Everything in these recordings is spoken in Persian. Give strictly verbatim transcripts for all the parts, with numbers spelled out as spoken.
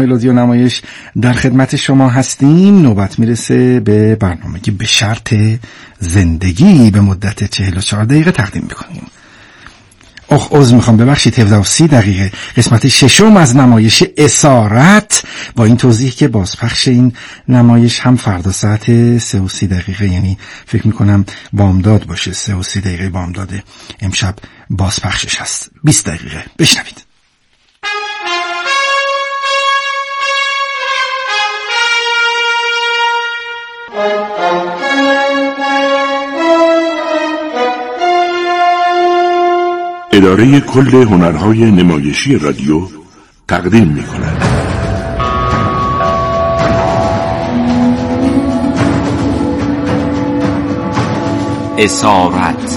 رادیو نمایش در خدمت شما هستیم. نوبت میرسه به برنامه که به شرط زندگی به مدت چهل و چهار دقیقه تقدیم میکنیم. اخ عذر میخوام، ببخشید، هفده و سی دقیقه قسمت ششم از نمایش اسارت، با این توضیح که بازپخش این نمایش هم فردا ساعت سه و سی دقیقه، یعنی فکر میکنم بامداد باشه، سه و سی دقیقه بامداد امشب بازپخشش هست. بیست دقیقه بشنوید. اداره کل هنرهای نمایشی رادیو تقدیم می کند. اسارت.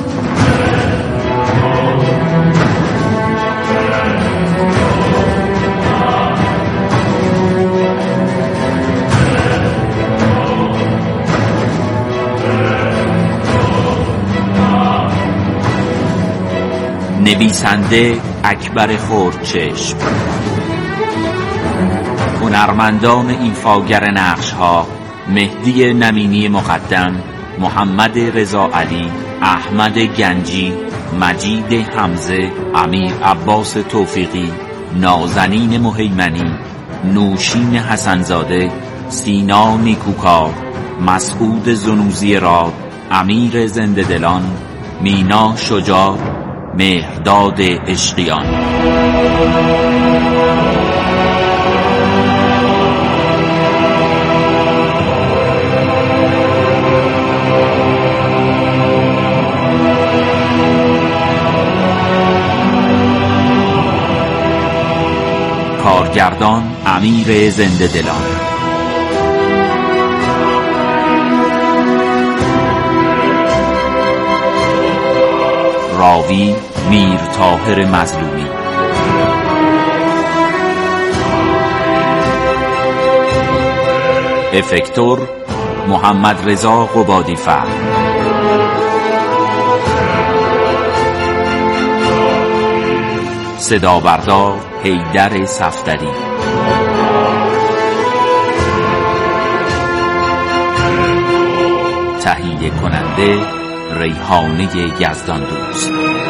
نویسنده اکبر خردچشم. هنرمندان ایفاگر نقش‌ها: مهدی نمینی مقدم، محمد رضا علی، احمد گنجی، مجید حمزه، امیر عباس توفیقی، نازنین مهیمنی، نوشین حسنزاده، سینا نیکوکار، مسعود زنوزی راد، امیر زنده دلان، مینا شجاع، مهرداد عشقیان. کارگردان امیر زنده دلان. راوی میر طاهر مظلومی. افکتور محمد رضا قبادی فر. صدا بردار حیدر صفدری. تهیه کننده ریحانه یزدان دوست.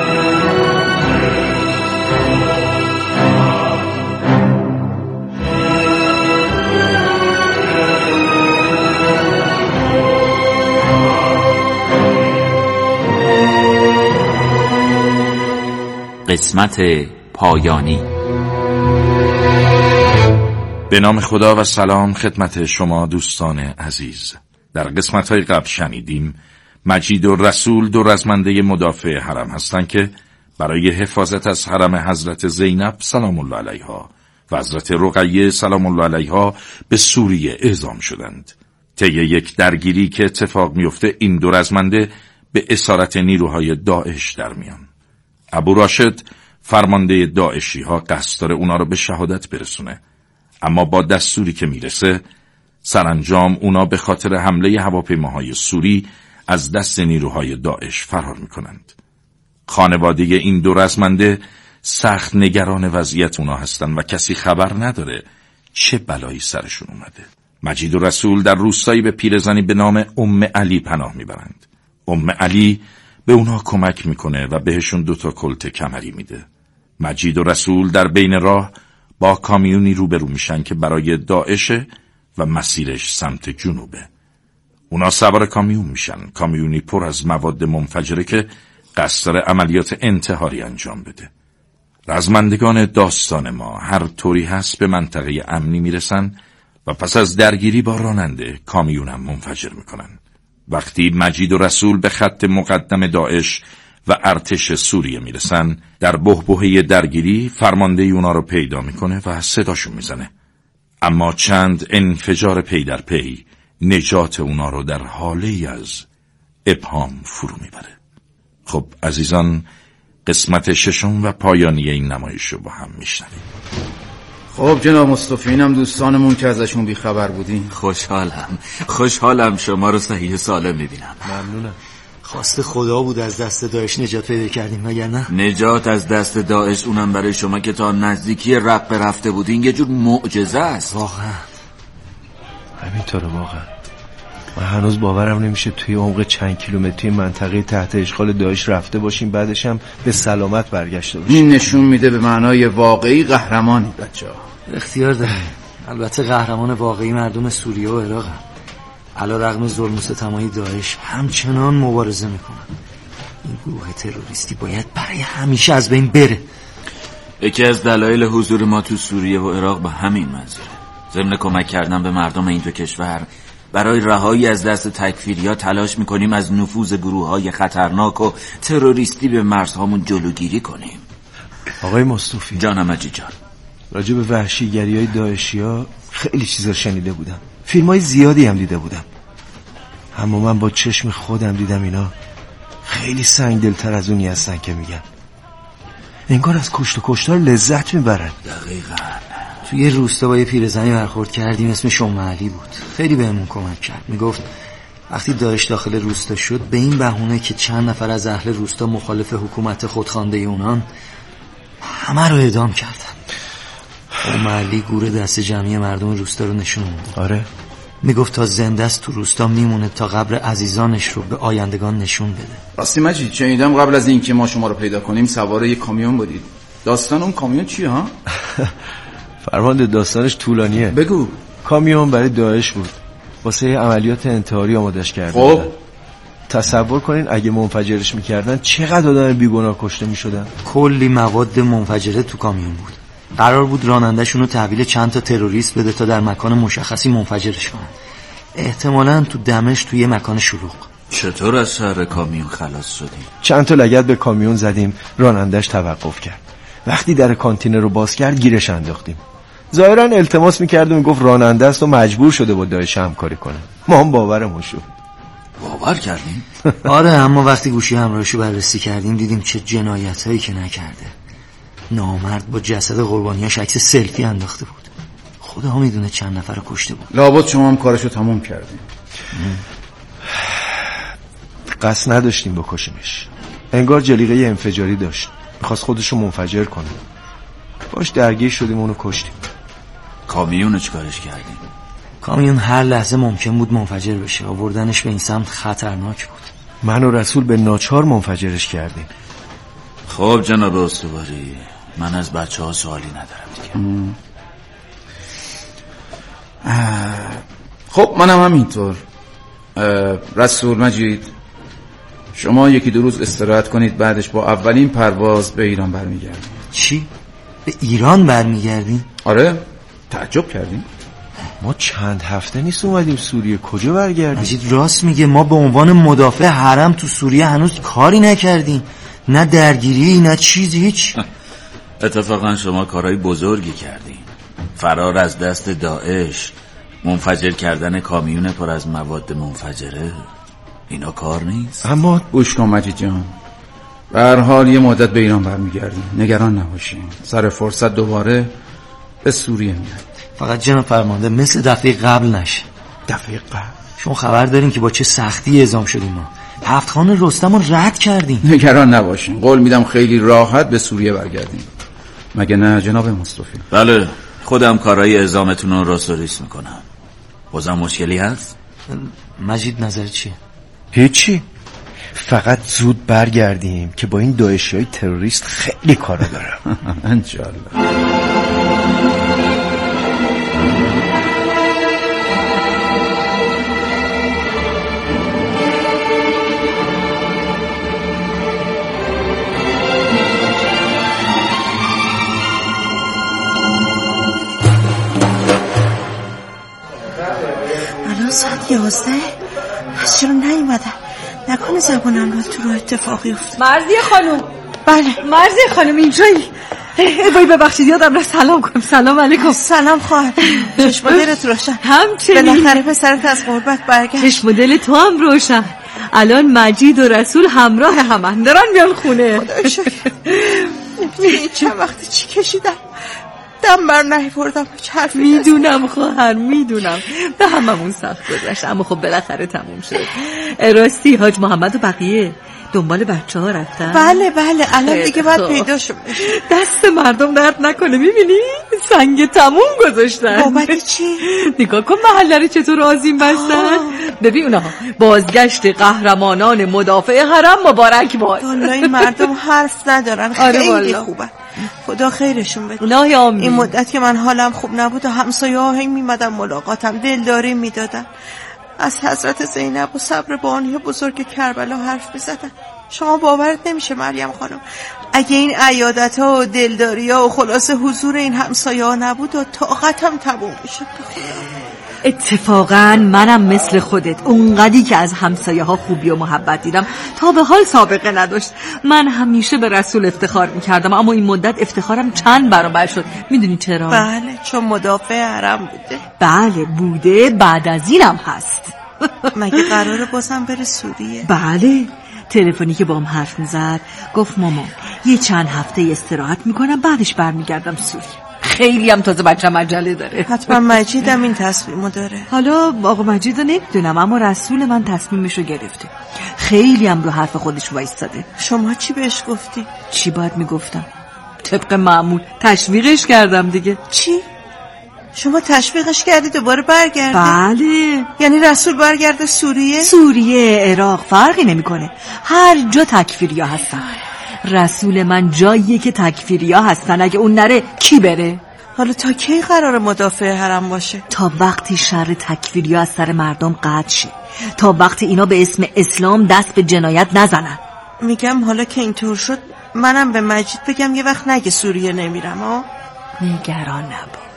قسمت پایانی. به نام خدا و سلام خدمت شما دوستان عزیز. در قسمت‌های قبل شنیدیم مجید و رسول دو رزمنده مدافع حرم هستند که برای حفاظت از حرم حضرت زینب سلام الله علیها و حضرت رقیه سلام الله علیها به سوریه اعزام شدند. طی یک درگیری که اتفاق میفته این دو رزمنده به اسارت نیروهای داعش در میان. ابو راشد فرمانده داعشی ها قصد داره اونا رو به شهادت برسونه، اما با دستوری که میرسه سرانجام اونا به خاطر حمله هواپیماهای سوری از دست نیروهای داعش فرار میکنند. خانواده این دو رزمنده سخت نگران وضعیت اونا هستن و کسی خبر نداره چه بلایی سرشون اومده. مجید و رسول در روستایی به پیرزنی به نام ام علی پناه میبرند. ام علی به اونا کمک میکنه و بهشون دوتا کلت کمری میده. مجید و رسول در بین راه با کامیونی روبرو میشن که برای داعشه و مسیرش سمت جنوبه. اونا سوار کامیون میشن، کامیونی پر از مواد منفجره که قصد داره عملیات انتحاری انجام بده. رزمندگان داستان ما هر طوری هست به منطقه امنی میرسن و پس از درگیری با راننده کامیونم منفجر میکنن. وقتی مجید و رسول به خط مقدم داعش و ارتش سوریه میرسن، در بحبوحه درگیری فرمانده اونا رو پیدا میکنه و صداشون میزنه، اما چند انفجار پی در پی نجات اونا رو در حاله از ابهام فرو میبره. خب عزیزان، قسمت ششم و پایانی این نمایش رو با هم میشنویم. خب جناب مصطفی، اینم دوستانمون که ازشون بیخبر بودین. خوشحالم خوشحالم شما رو صحیح سالم میبینم. ممنونم. خواست خدا بود از دست داعش نجات پیدا کردیم، مگر نه؟ نجات از دست داعش، اونم برای شما که تا نزدیکی رقبه رفته بودین، یه جور معجزه است. واقعا همینطوره واقعا. من هنوز باورم نمیشه توی عمق چند کیلومتری منطقه تحت اشغال داعش رفته باشیم، بعدش هم به سلامت برگشته باشیم. این نشون میده به معنای واقعی قهرمانی بچه‌ها. اختیار داره. البته قهرمان واقعی مردم سوریه و عراق هم. علیرغم ظلم و ستم‌های داعش همچنان مبارزه میکنن. این گروه تروریستی باید برای همیشه از بین بره. یکی از دلایل حضور ما تو سوریه و عراق به همین منظوره. ضمن کمک کردن به مردم این دو کشور، برای رهایی از دست تکفیریا تلاش میکنیم از نفوذ گروه‌های خطرناک و تروریستی به مرزهامون جلوگیری کنیم. آقای مصطفی جانم مجید جان، راجع به وحشیگری‌های داعشی‌ها خیلی چیزا شنیده بودم، فیلم‌های زیادی هم دیده بودم، اما من با چشم خودم دیدم اینا خیلی سنگدل‌تر از اونی هستن که میگن. انگار از کشت و کشتار لذت میبرن. دقیقاً. توی یه روستا با یه پیرزنی برخورد کردیم، اسمش ام علی بود. خیلی بهمون کمک کرد. میگفت وقتی داعش داخل روستا شد، به این بهونه که چند نفر از اهل روستا مخالف حکومت خودخوانده اونان، همه رو اعدام کردن. ام علی گور دست جمعی مردم روستا رو نشون داد. آره. میگفت تا زنده است تو روستا میمونه تا قبر عزیزانش رو به آیندگان نشون بده. راستی مجید، شنیدم قبل از اینکه ما شما رو پیدا کنیم سوار یک کامیون بودید. داستان اون کامیون چیه ها؟ فرمانده داستانش طولانیه. بگو. کامیون برای داعش بود، واسه عملیات انتحاری آمادش کرده. خب تصور کنین اگه منفجرش میکردن چقدر آدم بیگناه کشته میشدن. کلی مواد منفجره تو کامیون بود. قرار بود راننده‌شون رو تحویل چند تا تروریست بده تا در مکان مشخصی منفجرش کنن. احتمالاً تو دمشق توی مکان شلوغ. چطور از سر کامیون خلاص شدیم؟ چند تا لگد به کامیون زدیم، رانندش توقف کرد. وقتی در کانتینر رو باز کرد گیرش انداختیم. ظاهراً التماس می‌کرد و میگفت راننده است و مجبور شده با داعش همکاری کنه. ما هم باورمون شد. باور کردیم؟ آره، اما وقتی گوشی همراهشو بررسی کردیم دیدیم چه جنایتایی که نکرده. نامرد با جسد قربانیاش عکس سلفی انداخته بود. خدا میدونه چند نفر رو کشته بود. لابد شما هم کارشو تموم کردیم. قصد نداشتیم بکشیمش. انگار جلیقه انفجاری داشت، میخواست خودشو منفجر کنه. باش درگیر شدیم، اونو کشتیم. کامیونو چیکارش کردیم؟ کامیون هر لحظه ممکن بود منفجر بشه. آوردنش به این سمت خطرناک بود. من و رسول به ناچار منفجرش کردیم. خب جناب استواری، من از بچه ها سوالی ندارم دیگه. خب منم همینطور. رسول، مجید، شما یکی دو روز استراحت کنید، بعدش با اولین پرواز به ایران برمیگردیم. چی؟ به ایران برمیگردیم؟ آره، تعجب کردیم. ما چند هفته نیست اومدیم سوریه، کجا برگردیم؟ مجید راست میگه، ما به عنوان مدافع حرم تو سوریه هنوز کاری نکردیم، نه درگیری نه چیزی، هیچ. اتفاقا شما کارهای بزرگی کردین. فرار از دست داعش، منفجر کردن کامیون پر از مواد منفجره، اینا کار نیست. اما گوش کن مجید جان، به هر حال یه مدت به ایران برمیگردیم، نگران نباشین. سر فرصت دوباره به سوریه میاد. فقط جناب فرمانده مثل دفعه قبل نشه. دفعه قبل شما خبر دارین که با چه سختی اعزام شدیم ما. هفت خان رستم رو رد کردیم. نگران نباشین، قول میدم خیلی راحت به سوریه برگردیم. مگه نه جناب مصطفی؟ بله، خودم کارهای اعزامتون رو راستوریس میکنم. بازم مشکلی هست؟ مجید نظر چیه؟ هیچی، فقط زود برگردیم که با این داعشی های تروریست خیلی کارا دارم. انشالله. الان ساعت یازده، پس چرا نیومدن؟ نکنه زبانم رو تو رو اتفاقی افتاد. مرضیه خانم. بله مرضیه خانم، اینجایی. وای ببخشید یادم رفت سلام کنم. سلام علیکم. سلام خواهر، چشم و دلت روشن. همچنین. بالاخره پسرت از غربت برگشت. چشم و دل تو هم روشن. الان مجید و رسول همراه همن، دارن میان خونه. خدا شکر. این چند وقت چی کشیدم، دم بر نیاوردم هیچ حرفی. میدونم خواهر میدونم به هممون سخت گذشت، اما خب بالاخره تموم شد. راستی حاج محمد و بقیه دنبال بچه ها رفتن؟ بله بله الان دیگه باید پیداشون بشه. دست مردم درد نکنه، میبینی سنگ تموم گذاشتن. بابت چی؟ نگاه کن محله رو چطور آذین بستن. ببین اونها بازگشت قهرمانان مدافع حرم مبارک باد. والله مردم حرف ندارن. خیلی آره خوبه، خدا خیرشون بده. الهی آمین. این مدت که من حالم خوب نبود و همسایه ها هی میمدن ملاقاتم، دلداری میدادن، از حضرت زینب و صبر بانی بزرگ کربلا حرف میزدن. شما باورت نمیشه مریم خانم، اگه این عیادت ها و دلداری ها و خلاصه حضور این همسایه ها نبود و طاقتم تموم میشد. اتفاقا منم مثل خودت اونقدی که از همسایه ها خوبی و محبت دیدم تا به حال سابقه نداشت. من همیشه به رسول افتخار میکردم، اما این مدت افتخارم چند برابر شد. میدونی چرا؟ بله چون مدافع حرم بوده. بله بوده، بعد از اینم هست. مگه قراره بازم بره سوریه؟ بله، تلفنی که با هم حرف میزد گفت مامان یه چند هفته استراحت میکنم بعدش برمیگردم سوریه. خیلی هم تازه بچه عجله داره. حتما مجیدم این تصمیمو داره. حالا آقا مجید رو نمیدونم، اما رسول من تصمیمشو گرفته. خیلی هم رو حرف خودش وایستاده. شما چی بهش گفتی؟ چی باید میگفتم؟ طبق معمول تشویقش کردم دیگه. چی؟ شما تشویقش کردی دوباره برگرده؟ بله. یعنی رسول برگرده سوریه؟ سوریه، عراق، فرقی نمیکنه، هر جا تکفیریا هستن. رسول من جاییه که تکفیریا هستن، اگه اون نره کی بره؟ حالا تا کی قرار مدافع حرم باشه؟ تا وقتی شر تکفیریا از سر مردم قطع شه، تا وقتی اینا به اسم اسلام دست به جنایت نزنن. میگم حالا که اینطور شد منم به مجید بگم یه وقت نگه سوریه نمیرم ها؟ نگران نباش.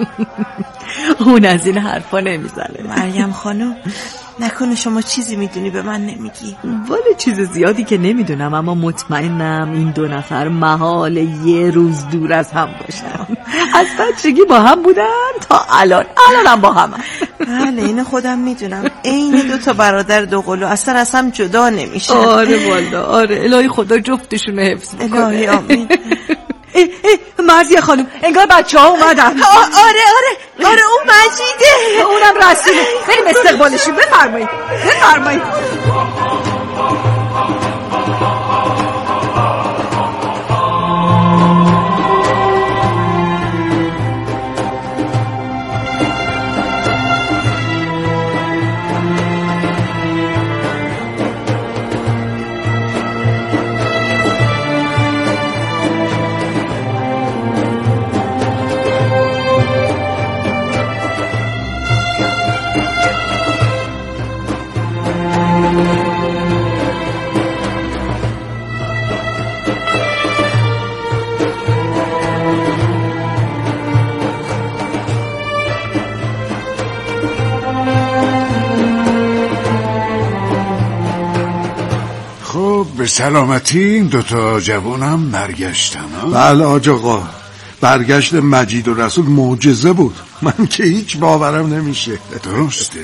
اون از این حرفا نمیزنه. مریم خانم نکنه شما چیزی میدونی به من نمیگی؟ والا چیز زیادی که نمیدونم، اما مطمئنم این دو نفر محال یه روز دور از هم باشن. از بچگی با هم بودن تا الان، الان هم با هم. بله اینو خودم میدونم، این دو تا برادر دو قلو اصلا از هم جدا نمیشه. آره والا آره، الهی خدا جفتشون رو حفظ کنه. الهی آمین. ای ای مرزیه خانم انگار بچه ها اومدن. آره آره آره اون مجیده، اونم رسوله. بریم استقبالشیم. بفرمایید بفرمایید. به سلامتی این دوتا جوانم برگشتن. بله حاج آقا، برگشت مجید و رسول معجزه بود، من که هیچ باورم نمیشه. درسته،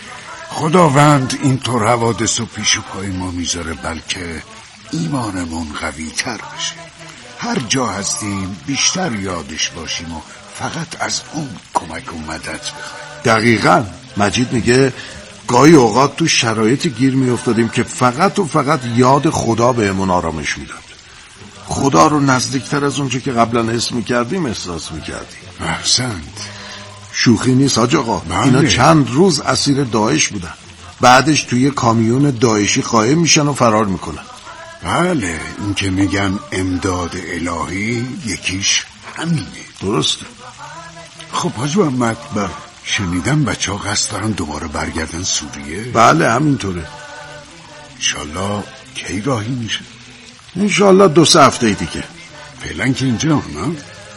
خداوند اینطور حوادث و پیش و پای ما میذاره بلکه ایمانمون قوی تر بشه. هر جا هستیم بیشتر یادش باشیم و فقط از اون کمک و مدد بخوایم. دقیقاً مجید میگه گاهی اوقات تو شرایطی گیر میافتادیم که فقط و فقط یاد خدا بهمون آرامش میداد. خدا رو نزدیکتر از اونچه که قبلا حس میکردیم احساس میکردیم. احسنت. شوخی نیست حاج آقا، بله. اینا چند روز اسیر داعش بودن، بعدش توی کامیون داعشی قایم میشن و فرار میکنن. بله، این که میگن امداد الهی یکیش همینه. درسته. خب حاج محمد، شنیدم بچه ها قصد دارن دوباره برگردن سوریه؟ بله همینطوره. انشالله کی راهی میشه؟ انشالله دو سه هفته دیگه. فعلا که اینجا نه؟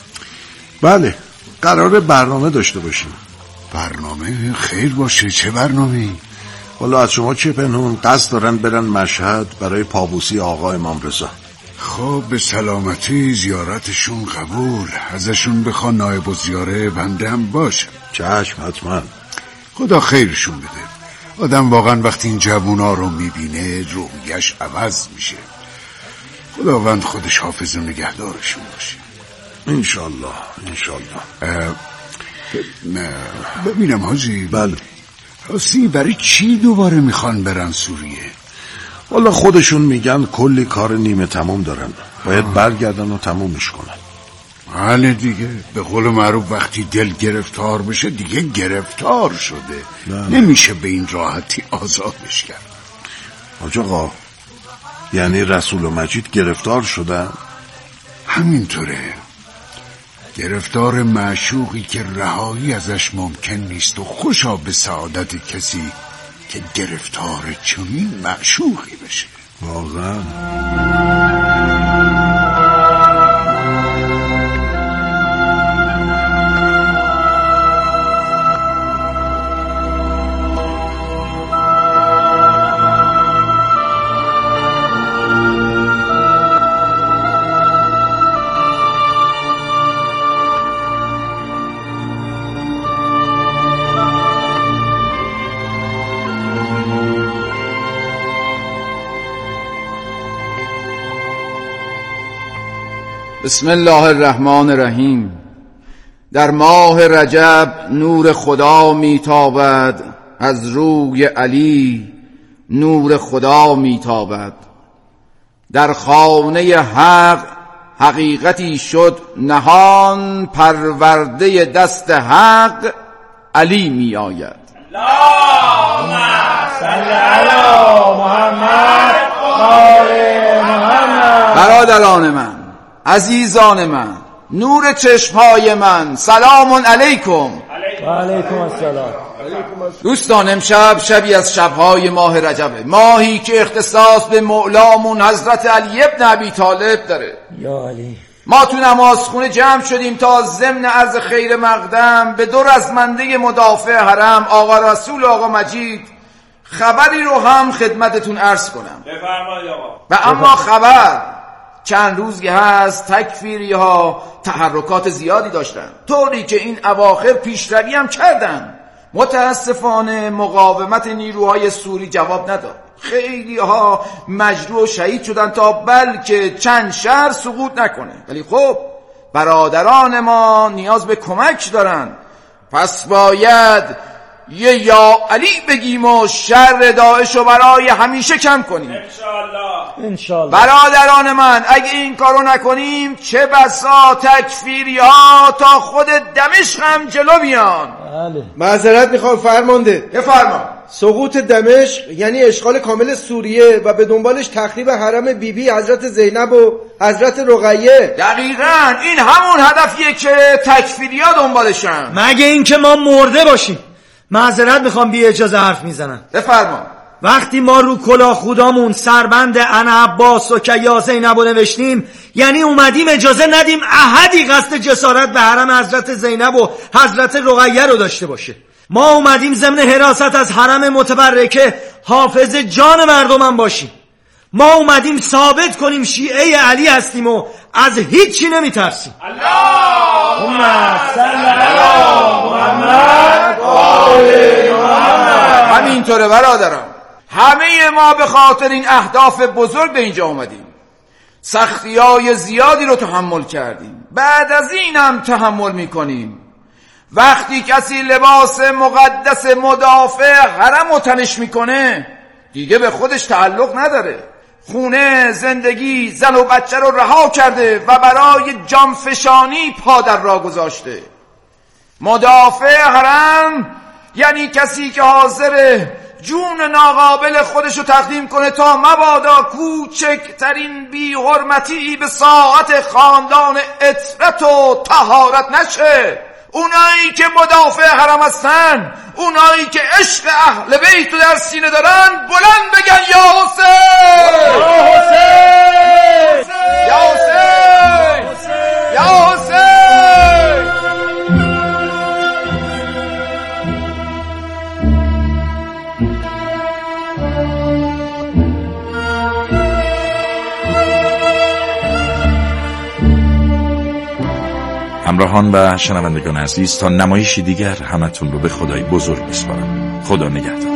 بله قراره برنامه داشته باشیم. برنامه؟ خیر باشه. چه برنامه‌ای؟ والا از شما چه پنهون، قصد دارن برن مشهد برای پابوسی آقا امام رضا. خب به سلامتی، زیارتشون قبول. ازشون بخوا نایب الزیاره بنده هم باشه. چشم حتما. خدا خیرشون بده. آدم واقعا وقتی این جوونا رو میبینه رویش عوض میشه. خداوند خودش حافظ و نگهدارشون باشه. انشالله انشالله. ببینم حاجی، بله راستی برای چی دوباره میخوان برن سوریه؟ والا خودشون میگن کلی کار نیمه تمام دارن، باید آه. برگردن و تمومش کنن. بله دیگه، به قول معروف وقتی دل گرفتار بشه دیگه گرفتار شده. بله. نمیشه به این راحتی آزادش کرد. حاج آقا، یعنی رسول و مجید گرفتار شدن؟ همینطوره، گرفتار معشوقی که رهایی ازش ممکن نیست و خوشا به سعادت کسی که گرفتار چنین معشوقی بشه. واقعا بسم الله الرحمن الرحیم. در ماه رجب نور خدا میتابد، از روی علی نور خدا میتابد. در خانه حق حقیقتی شد نهان، پرورده دست حق علی می آید. اللهم صل علی محمد آل محمد. برادران من، عزیزان من، نور چشمهای من، سلام علیکم. و علیکم السلام. دوستان، امشب شبی از شبهای ماه رجبه، ماهی که اختصاص به مولامون حضرت علی ابن ابی طالب داره. یا علی. ما تو نمازخونه جمع شدیم تا ضمن عرض خیر مقدم به دو رزمنده مدافع حرم، آقا رسول و آقا مجید، خبری رو هم خدمتتون عرض کنم. بفرمایید آقا. و اما خبر چند روزی هست تکفیری ها تحرکات زیادی داشتن، طوری که این اواخر پیشروی هم کردن. متاسفانه مقاومت نیروهای سوری جواب نداد، خیلی ها مجروح و شهید شدن تا بلکه چند شهر سقوط نکنه. ولی خب برادران ما نیاز به کمک دارن، پس باید یه یا علی بگیم و شر داعش رو برای همیشه کم کنیم. انشالله. انشالله. برادران من، اگه این کارو نکنیم چه بسا تکفیری ها تا خود دمشق هم جلو بیان. بله. معذرت میخوام فرمانده. بفرما. سقوط دمشق یعنی اشغال کامل سوریه و به دنبالش تخریب حرم بیبی بی حضرت زینب و حضرت رقیه. دقیقاً این همون هدفیه که تکفیری ها دنبالشن. مگه اینکه ما مرده باشیم. معذرت میخوام بی اجازه حرف میزنم. بفرما. وقتی ما رو کلاه خودامون سربند انا عباس و که یا زینب رو نوشتیم، یعنی اومدیم اجازه ندیم احدی قصد جسارت به حرم حضرت زینب و حضرت رقیه رو داشته باشه. ما اومدیم ضمن حراست از حرم متبرکه حافظ جان مردمم باشیم. ما اومدیم ثابت کنیم شیعه علی هستیم و از هیچی نمیترسیم. اللهم صل علی محمد آل محمد. همینطوره برادران، همه ما به خاطر این اهداف بزرگ به اینجا اومدیم. سختی‌های زیادی رو تحمل کردیم، بعد از اینم تحمل میکنیم. وقتی کسی لباس مقدس مدافع حرم رو تنش میکنه دیگه به خودش تعلق نداره. خونه، زندگی، زن و بچه رو رها کرده و برای جانفشانی پا در راه گذاشته. مدافع حرم یعنی کسی که حاضره جون ناقابل خودش رو تقدیم کنه تا مبادا کوچکترین بی حرمتی به ساعت خاندان اطرت و طهارت نشه. اونایی که مدافع حرم هستن، اونایی که عشق اهل بیت رو در سینه دارن، بلند بگن یا حسین، یا حسین، یا حسین، یا حسین. همراهان و شنوندگان عزیز، تا نمایشی دیگر همتون رو به خدای بزرگ میسپارم. خدا نگهدار.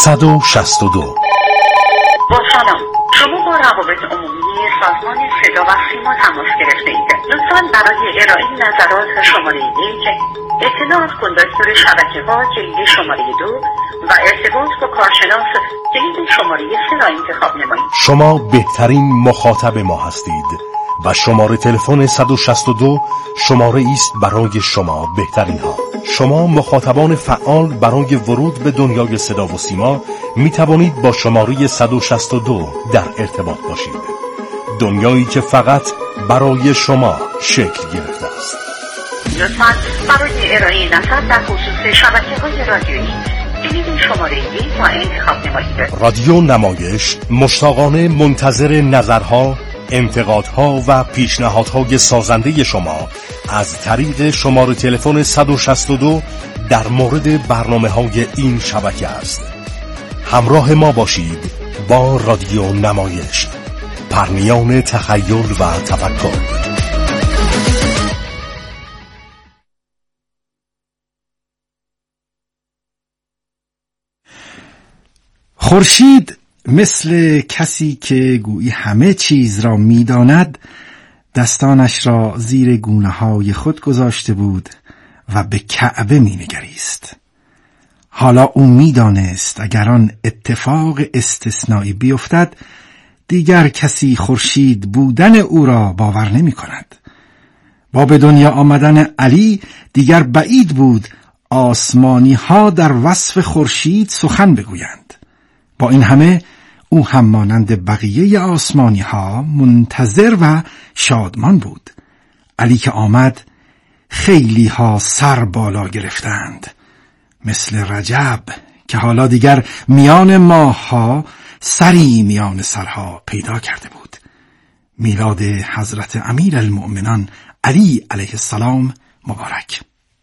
صد و شصت و دو. با سلام، شما با روابط عمومی سازمان صدا و سیما تماس گرفته اید. لطفاً برای ارائه نظرات شماره یک، اطلاع از کندکتور شبکه ها کلید شماره دو و ارتباط با کارشناس کلید شماره سه را انتخاب نمایید. شما بهترین مخاطب ما هستید و شماره تلفن صد و شصت و دو شماره است برای شما بهترین ها. شما مخاطبان فعال برای ورود به دنیای صدا و سیما می توانید با شماره صد و شصت و دو در ارتباط باشید. دنیایی که فقط برای شما شکل گرفته است. لطفاً برای ارائه نظر در خصوص شبکه‌های رادیویی کلید شماره یک را انتخاب نمایید. رادیو نمایش مشتاقانه منتظر نظرها، انتقادها و پیشنهادهای سازنده شما از طریق شماره تلفن صد و شصت و دو در مورد برنامه‌های این شبکه است. همراه ما باشید با رادیو نمایش، پرنیان تخیل و تفکر. خورشید مثل کسی که گویی همه چیز را می‌داند دستانش را زیر گونه‌های خود گذاشته بود و به کعبه می‌نگریست. حالا او می‌دانست اگر آن اتفاق استثنایی بیفتد دیگر کسی خورشید بودن او را باور نمی‌کند. با به دنیا آمدن علی دیگر بعید بود آسمانی‌ها در وصف خورشید سخن بگویند. با این همه او هم مانند بقیه آسمانی ها منتظر و شادمان بود. علی که آمد خیلی ها سر بالا گرفتند، مثل رجب که حالا دیگر میان ماه ها سری میان سرها پیدا کرده بود. میلاد حضرت امیر المؤمنان علی علیه السلام مبارک.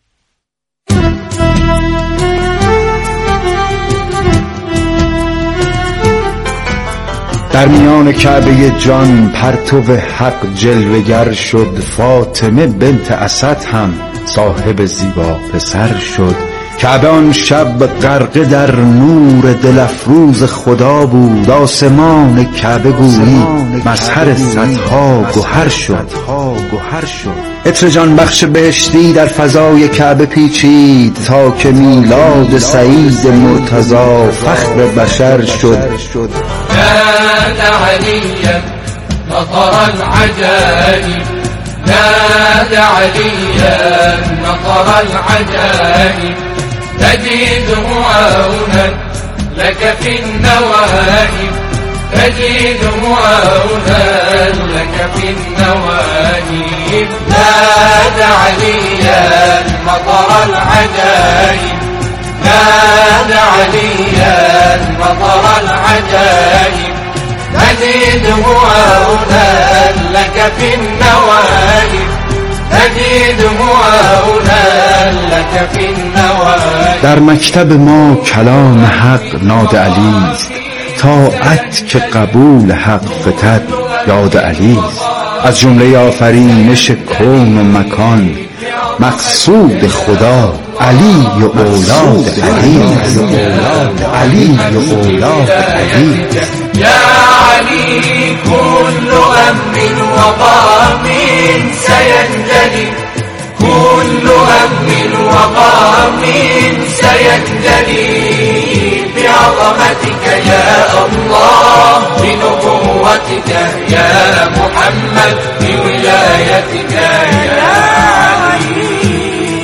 در میان کعبه جان پرتو حق جلوگر شد، فاطمه بنت اسد هم صاحب زیبا پسر شد. کعبه آن شب غرقه در نور دل افروز خدا بود، آسمان کعبه گویی مظهر صدها گوهر شد. عطر جان بخش بهشتی در فضای کعبه پیچید تا که میلاد سعید مرتضی فخر بشر شد. نادى عليا نطر العجائب، نادى عليا نطر العجائب، تجده عونا لك في النوائب، تجده عونا لك في النوائب. نادى عليا نطر العجائب، نادى عليا نطر العجائب، تجده عونا لك في النوائب، تجده عونا لك في النوائب. در مکتب ما کلام حق ناد علی است، طاعت که قبول حق فتد یاد علی است. از جمله آفرینش کون و مکان مقصود خدا علی و اولاد علی، علی و اولاد علی. يا علي كل هم وغام سينجلي، كل هم وغام سينجلي بعظمتك يا الله، بنبوتك يا محمد، بولايتك يا علي.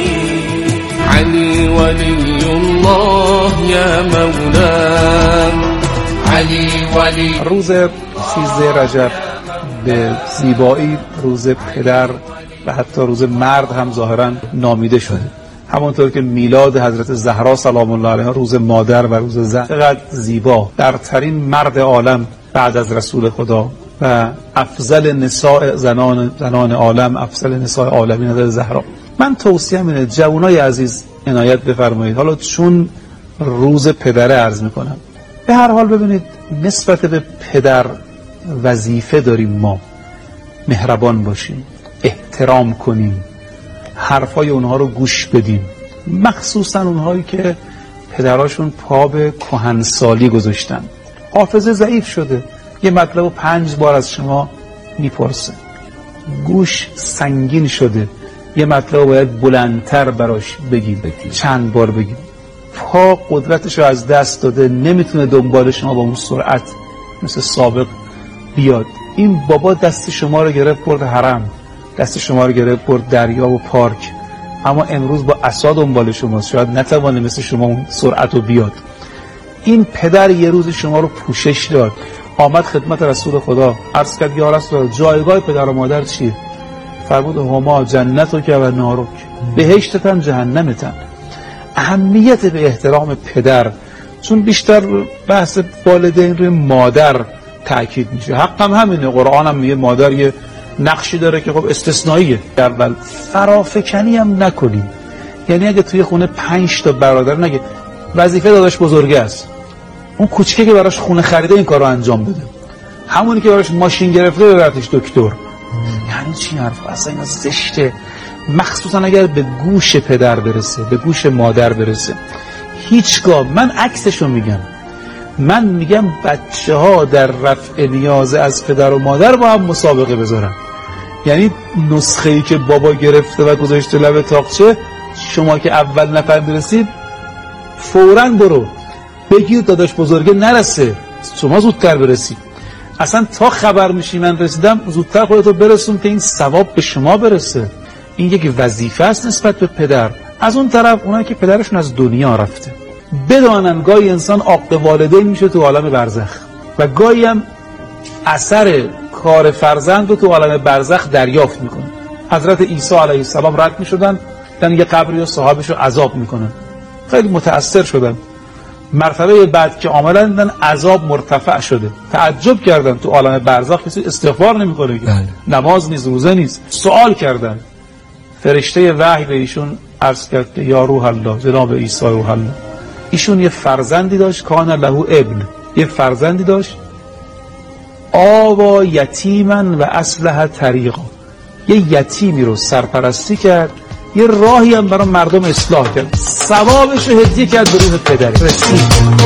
علي ولي الله يا مولاي، روز سیزده رجب به زیبایی روز پدر و حتی روز مرد هم ظاهرا نامیده شده، همانطور که میلاد حضرت زهرا سلام الله علیها روز مادر و روز زن. چقدر زیبا، برترین مرد عالم بعد از رسول خدا و افضل نساء زنان زنان عالم، افضل نساء عالمین حضرت زهرا. من توصیه اینه جوانای عزیز عنایت بفرمایید. حالا چون روز پدره عرض میکنم، به هر حال ببینید نسبت به پدر وظیفه داریم ما مهربان باشیم، احترام کنیم، حرفای اونها رو گوش بدیم، مخصوصا اونهایی که پدراشون پا به کهنسالی گذاشتن، حافظه ضعیف شده، یه مطلب رو پنج بار از شما میپرسه. گوش سنگین شده، یه مطلب باید بلندتر براش بگید، چند بار بگید. پا قدرتش رو از دست داده، نمیتونه دنبال شما با اون سرعت مثل سابق بیاد. این بابا دست شما رو گرفت برد حرم، دست شما رو گرفت برد دریا و پارک، اما امروز با عصا دنبال شماست، شاید نتوانه مثل شما اون سرعت رو بیاد. این پدر یه روز شما رو پوشش داد، آمد خدمت رسول خدا، عرض کرد یا رسول الله جایگاه پدر و مادر چیه؟ فرمود هما جنتک و نارک، بهشتتن جهنمتن. اهمیت به احترام پدر، چون بیشتر بحث والدین روی مادر تأکید میشه، حقم همینه، قرآن هم میگه مادر یه نقشی داره که خب استثنائیه. اول فرافکنی هم نکنیم، یعنی اگه توی خونه پنج تا برادر نگه وظیفه داداش بزرگه است، اون کوچیکه که براش خونه خریده این کار رو انجام بده، همونی که براش ماشین گرفته ببرتش دکتر. یعنی چی حرف؟ اصلا اینا زشته، مخصوصا اگر به گوش پدر برسه، به گوش مادر برسه. هیچگاه، من عکسشو میگم، من میگم بچه ها در رفع نیاز از پدر و مادر با هم مسابقه بذارن. یعنی نسخه ای که بابا گرفته و گذاشته لب تاقچه، شما که اول نفر برسید فوراً برو بگیر داداش بزرگه نرسه، شما زودتر برسید. اصلا تا خبر میشی من رسیدم، زودتر خودتو برسون که این ثواب به شما برسه. این یک وظیفه است نسبت به پدر. از اون طرف اونایی که پدرشون از دنیا رفته بدانن گاهی انسان عاق والدین میشه تو عالم برزخ، و گاهی هم اثر کار فرزند رو تو عالم برزخ دریافت میکنه. حضرت عیسی علیه السلام رد میشدن دن یه قبری و صاحبش رو عذاب میکنن، خیلی متأثر شدن. مرتبه بعد که آمدن دیدن عذاب مرتفع شده، تعجب کردن تو عالم برزخ کسی استغفار نمیکنه، نماز نیست، روزه نیست. سوال کردن، فرشته وحی به ایشون عرض کرد یا روح الله، جناب عیسی روح الله، ایشون یه فرزندی داشت، کان له ابن، یه فرزندی داشت، آوا یتیمن و اصلح طریقا، یه یتیمی رو سرپرستی کرد، یه راهی هم برای مردم اصلاح کرد، ثوابش رو هدیه کرد به روح پدر. رسید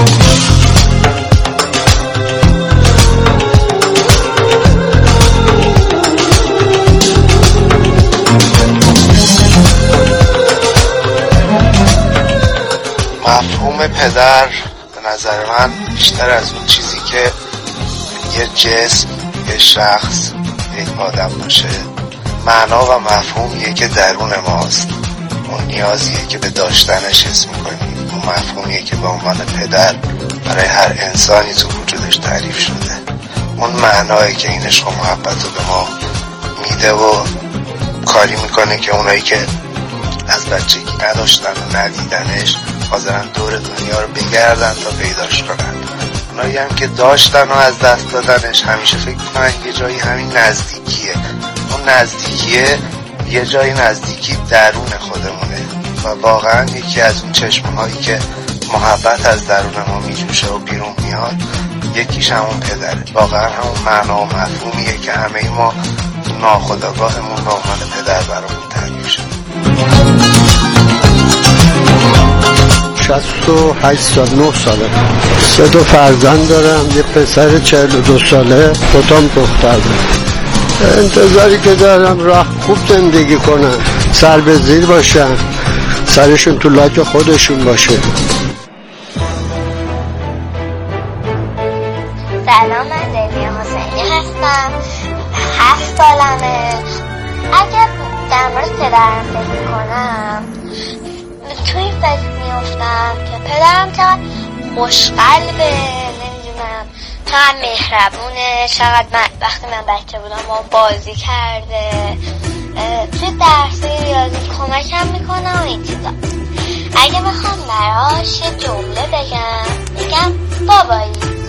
مفهوم پدر به نظر من بیشتر از اون چیزی که یه جسم، یه شخص، یک آدم باشه، معنا و مفهومیه که درون ماست، اون نیازیه که به داشتنش حس میکنیم، اون مفهومیه که به عنوان پدر برای هر انسانی تو وجودش تعریف شده، اون معنایی که این عشق و محبت رو به ما میده و کاری میکنه که اونایی که از بچگی نداشتن و ندیدنش حاضرن دور دنیا رو بگردن تا پیداش کنن. اونایی هم که داشتن و از دست دادنش همیشه فکر کنن یه جایی همین نزدیکیه. اون نزدیکیه یه جایی نزدیکی درون خودمونه و واقعا یکی از اون چشمهایی که محبت از درون ما میجوشه و بیرون میاد یکیش همون پدره. واقعا همون معنا و مفهومیه که همه ما ناخودآگاهمون به عنوان پدر برامون تعریف شده. شصت و هشت سال نه ساله، سه تا فرزند دارم، یه پسر چهل و دو ساله، دوتام دختر دارم. انتظاری که دارم راه خوب زندگی کنن، سر به زیر باشن، سرشون تو لاک خودشون باشه. سلام، من دنیا حسینی هستم، هفت سالمه. اگر در مورد پدرم فکر کنم تو این فکر میافتم که پدرم چقدر خوشقلبه، نمیدونم چقدر مهربونه، چقدر من وقتی من بچه بودم ما بازی کرده، توی درسی ریاضی کمکم میکنه و این چیزا. اگه بخوام براش یه جمله بگم میگم بابایی